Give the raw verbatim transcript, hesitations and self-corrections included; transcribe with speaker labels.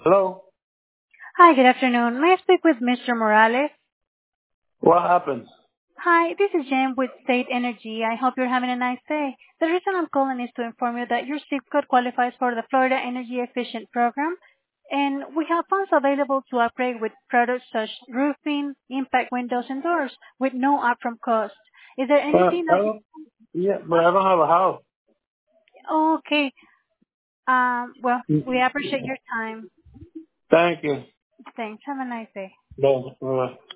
Speaker 1: Hello?
Speaker 2: Hi, good afternoon. May I speak with Mister Morales?
Speaker 1: What happened?
Speaker 2: Hi, this is Jen with State Energy. I hope you're having a nice day. The reason I'm calling is to inform you that your zip code qualifies for the Florida Energy Efficient Program, and we have funds available to upgrade with products such roofing, impact windows, and doors with no upfront cost. Is there
Speaker 1: But
Speaker 2: anything
Speaker 1: I
Speaker 2: that you...
Speaker 1: don't, yeah, but I don't have a house.
Speaker 2: Oh, okay. Um, well,
Speaker 1: Mm.
Speaker 2: we appreciate your time.
Speaker 1: Thank you.
Speaker 2: Thanks. Have a nice day.
Speaker 1: Bye. Bye.